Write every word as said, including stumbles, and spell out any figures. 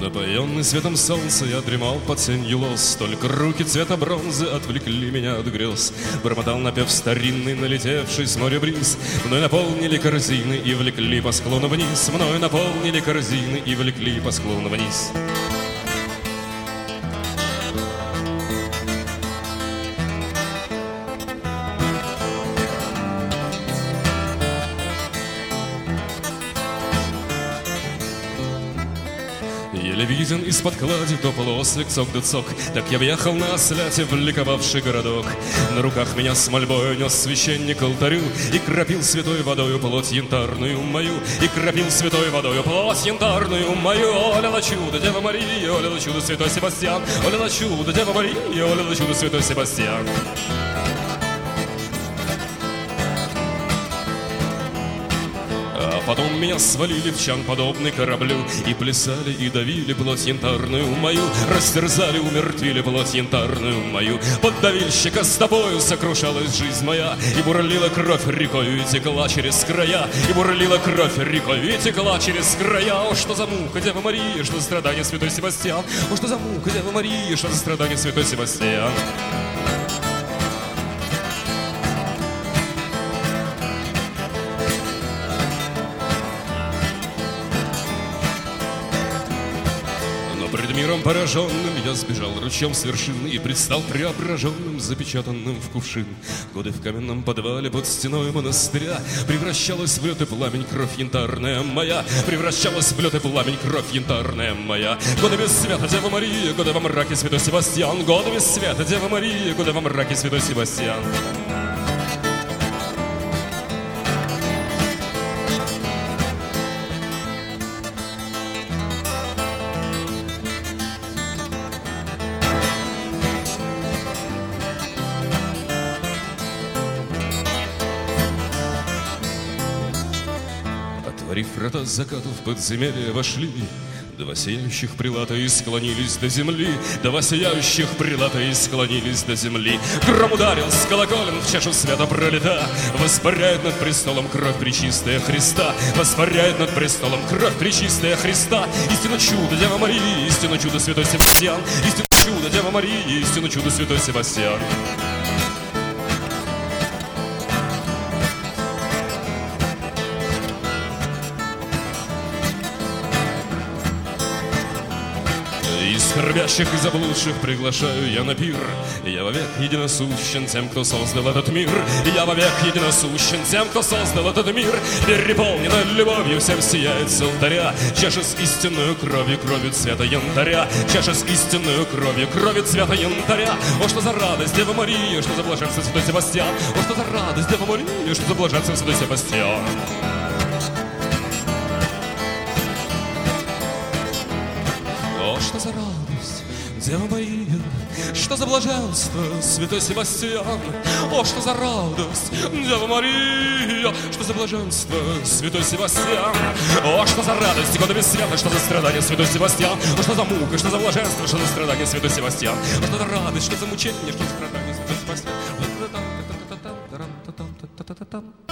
Напоенный светом солнца я дремал под сенью лоз, только руки цвета бронзы отвлекли меня от грез. Бормотал напев старинный, налетевший с моря бриз. Мной наполнили корзины и влекли по склону вниз. Мной наполнили корзины и влекли по склону вниз. Еле виден из-под клади то полуослик цок да цок. Так я въехал на осляте в ликовавший городок. На руках меня с мольбою нес священник к алтарю и кропил святой водою плоть янтарную мою. И кропил святой водою плоть янтарную мою. Оля на чудо, Дева Мария, оля на чудо, святой Себастьян. Оля на чудо, Дева Мария, оля на чудо, святой Себастьян. Потом меня свалили в чан, подобный кораблю, и плясали, и давили плоть янтарную мою, растерзали, умертвили плоть янтарную мою. Под давильщика с тобою сокрушалась жизнь моя, и бурлила кровь рекою, и текла через края, и бурлила кровь рекою, и текла через края. О, что за мука, Дева Мария, что за страдание, святой Себастьян! О, что за мука, Дева Мария, что за страдание, святой Себастьян! Пред миром пораженным я сбежал ручьем с вершины и предстал преображенным, запечатанным в кувшин. Годы в каменном подвале под стеной монастыря превращалась в лед и пламень кровь янтарная моя, превращалась в лед и пламень кровь янтарная моя. Годы без света, Дева Мария, годы во мраке, святой Себастьян. Годы без света, Дева Мария, годы во мраке, святой Себастьян. Отворив врата закату в подземелье вошли два сияющих прилата и склонились до земли. Два сияющих прилата и склонились до земли. Гром ударил с колоколен, в чашу света пролета. Воспаряет над престолом кровь пречистая Христа. Воспаряет над престолом кровь пречистая Христа. Истинно чудо, Дева Мария, истинно чудо, святой Себастьян. Истинно чудо, Дева Мария, истинно чудо, святой Себастьян. И скорбящих и заблудших приглашаю я на пир. Я вовек единосущен тем, кто создал этот мир. Я вовек единосущен тем, кто создал этот мир. Переполнена любовью, всем сияет с алтаря чаша с истинную кровью, кровью цвета янтаря. Чаша с истинную кровью, кровью цвета янтаря. О, что за радость, Дева Мария, что за блаженство, святой Себастьян. О, что за радость, Дева Мария, что за блаженство, святой Себастьян. О, что за радость, Дева Мария, что за блаженство, святой Себастьян. О, что за радость, Дева Мария, что за блаженство, святой Себастьян. О, что за радость, годы без света, что за страдание, святой Себастьян. О, что за мука, что за блаженство, что за страдание, святой Себастьян. О, что за радость, что за мучение, что за страдание, святой Себастьян.